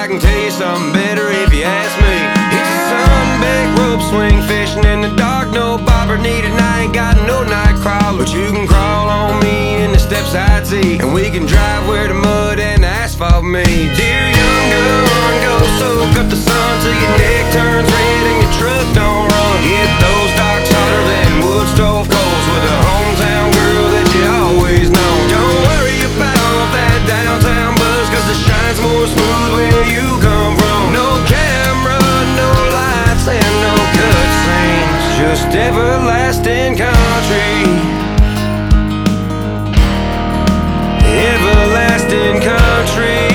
I can tell you something better if you ask me. It's a sunback rope swing, fishing in the dark, no bobber needed. I ain't got no night crawl, but you can crawl on me in the steps I'd see, and we can drive where the mud and the asphalt meet. Dear young gun, go soak up the sun till your neck turns red and your truck don't run. Hit those docks hotter than wood stove coals with a hometown girl that you always know. Don't worry about that downtown buzz, cause it shines more smooth where you come from. No camera, no lights, and no cutscenes, just everlasting country. Everlasting country.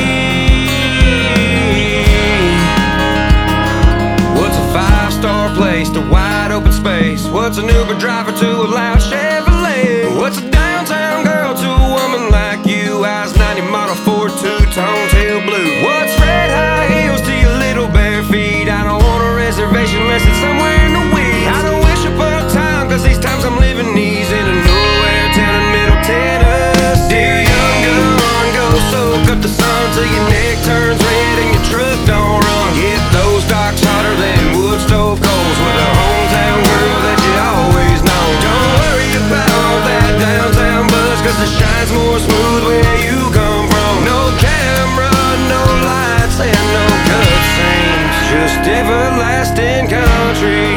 What's a five-star place to wide open space? What's an Uber driver to a loud Chevrolet? What's a downtown girl to a woman like you? Eyes 90 model Ford two-tone tail blue. What's red high heels to your little bare feet? I don't want a reservation unless it's somewhere in the weeds. I don't wish upon a time, cause these times I'm living these in a nowhere town in Middle Tennessee. Dear young gun, go soak up the sun till your neck turns red and your truck don't run. Hit those docks hotter than wood stove coals with a hometown girl that you always know. Don't worry about that downtown buzz, cause it shines more smooth where you come from. No camera, no lights, and no cutscenes, just everlasting country.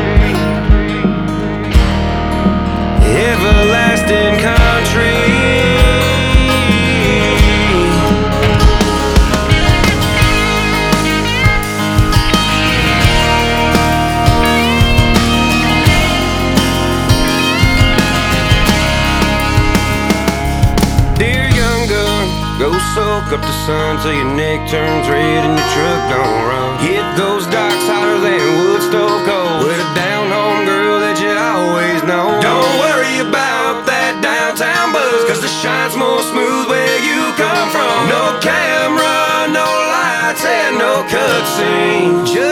Everlasting country. Go soak up the sun till your neck turns red and your truck don't run. Hit those docks hotter than wood stove coals with a down-home girl that you always know. Don't worry about that downtown buzz, cause it shines more smooth where you come from. No camera, no lights, and no cutscene,